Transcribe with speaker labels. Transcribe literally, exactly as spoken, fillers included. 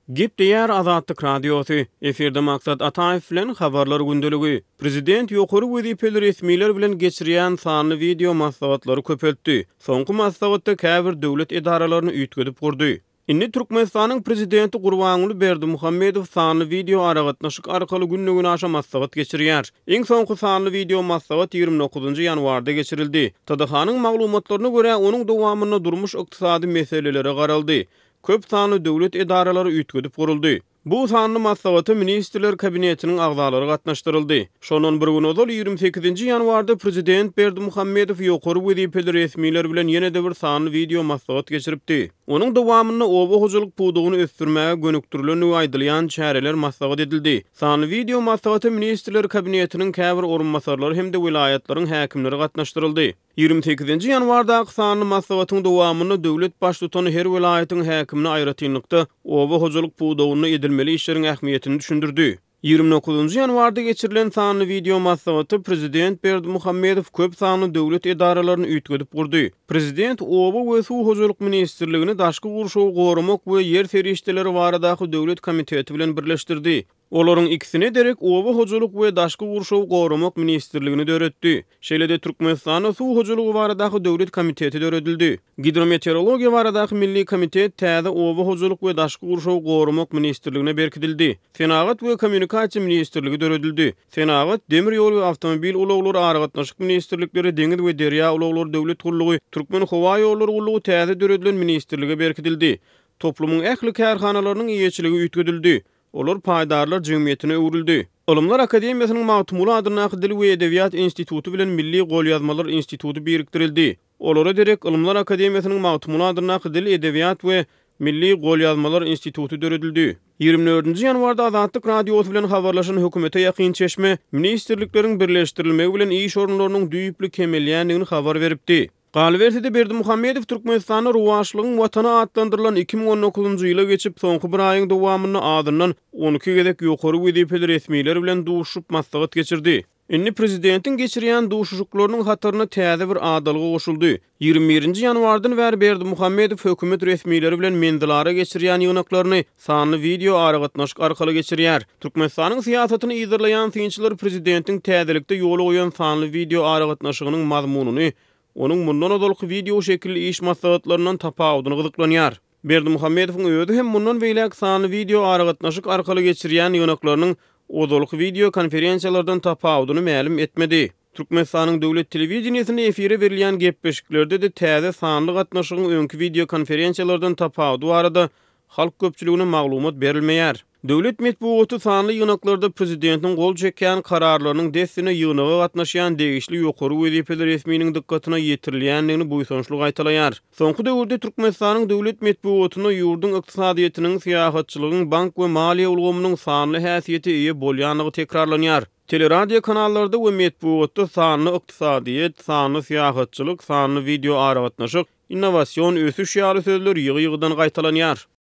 Speaker 1: Gep diýär Azatlyk radiosy. Eferde maksat Ataýew bilen habarlar gündeligi. Prezident ýokary wezipeli resmiler bilen geçirýän sanly video maslahatlary köpeltdi. Soňky maslahatda käbir döwlet edaralaryny üýtgedip gurdy. Inni Türkmenistanyň prezidenti Gurbanuly Berdimuhammedow sanly video aragatnaşyk arkaly günnügün aşa maslahat geçirýär. Iň soňky sanly video maslahat ýygrimi dokuzunjy ýanwarda geçirildi. T D H-nyň maglumatlaryna görä onuň dowamyna durmuş ykdysady meselelere garaldy. Köp sanly döwlet edaralary üýtgedip guruldy. Bu sanly maslahaty ministrler kabinetiniň agzalary gatnaşdyryldy. Şonuň bir gün ozal ýygrimi sekizinji ýanwarda prezident Berdimuhammedow ýokary wezipeli resmiler bilen ýene-de bir sanly video maslahat geçiripdi. Onuň dowamyny oba hojalyk pudugyny ösdürmäge gönükdirilen we aýdylýan çäreler maslahat edildi. Sanly video maslahaty ministrler kabinetiniň käbir orunmasarlary hem de vilayatlaryň häkimleri gatnaşdyryldy. ýygrimi sekizinji ýanwarda sanly maslahatyň dowamyny döwlet başlygyny her vilayatyň häkimine aýratynlykda oba hojalyk pudugyny edilmeli işleriň ähmiýetini düşündirdi. ýygrimi dokuzunjy ýanwarda geçirilen sanly video maslahaty prezident Berdimuhammedow köp sanly döwlet edaralaryny üýtgedip gurdy. Prezident oba we suw hojalyk ministrligini daşky gurşaw gorumak we yer ferişdeleri baradaky döwlet komiteti bilen birleşdirdi. Olaryň ikisine derek oba hojalyk we daşky gurşaw gorumak ministrligini döretdi. Şeýle-de Türkmenistanyň suw hojalygy baradaky döwlet komiteti döredildi. Hidrometeorologiýa baradaky milli komitet täze oba hojalyk we daşky gurşaw gorumak ministrligine berkidildi. Senagat we kommunikasiýa ministrligi döredildi. Senagat demir ýol we awtomobil ulaglary aragatnaşyk ministrlikleri, deňiz we derýa ulaglary döwlet gurulugy, Türkmen howa ýollary gurulugy täze döredilen ministrlige berkidildi. Toplumyň ähli kärhanalarynyň ýeçiligi üýtgedildi. Olar paýdarlar jemgyýetine öwrüldi. Olimlar Akademiýasynyň Magtumuly adyna Dil we Edebiýat institutu bilen Milli Golýazmalar institutu biriktirildi. Olara derek Olimlar Akademiýasynyň Magtumuly adyna Dil, Edebiýat we Milli Golýazmalar institutu döredildi. ýygrimi dördünji ýanwarda Azatlyk radiosy bilen habarlaşan hökümete ýakyn çeşme ministrlikleriň birleşdirilmegi bilen iş orunlarynyň düýüpli kemelýändigini habar beripdi. Galbertide Berdimuhammedow Türkmenistanyň ruwaşlygyň watana atlandyrylan iki ming on dokuzunjy ýyla geçip soňky bir aýyň dowamyny adyndan on iki gezek ýokary wezipeli resmiler bilen duşup maslahat geçirdi. Inni prezidentiň geçirýän duşuşuklarynyň hatyryna täze bir adalyga goşuldy. ýygrimi birinji ýanwardan bäri Berdimuhammedow hökümet resmileri bilen mendilara geçirýän ýygnaklaryny sanly video aragatnaşyk arkaly geçirýär. Türkmenistanyň siýasatyny ýygyrlaýan synçylar prezidentiň täzelikde ýola goýan sanly video aragatnaşygynyň mazmununy onuň mundan ozalky video şekilli iş maslahatlaryndan tapawudyny gyzyklanýar. Berdimuhammedowyň özü hem mundan beýlek sanly video aragatnaşyk arkaly geçirýän ýygnaklarynyň ozalky video konferensiýalardan tapawudyny ma'lum etmedi. Türkmenistanyň döwlet telewizionyny efire berilýän gepleşiklerde de täze sanly gatnaşygyň öňkü video konferensiýalardan tapawudy barada halk köpçüligine maglumat berilmeýär. Döwlet medeniýeti sanly ýynaklarda prezidentiň gol çekýän kararlarynyň destine ýygynaga gatnaşýan degişli ýokary wezipeli resminiň dikkatyna ýetirilýändigini buýsançlyk aýtalaýar. Soňky döwürde Türkmenistanyň döwlet medeniýetine ýurdun ykdysadyýetyniň, syýahatçylygyň, bank we maliýe ulgamynyň sanly häsiýeti eýe bolýanlygy tekrarlanýar. Teleradio kanallarda we medeniýetde sanly ykdysadyýet, sanly syýahatçylyk, sanly video aragatnaşyk, innowasiýon ösüş ýaly sözler ýygy-ýygydan gaýtalanýar.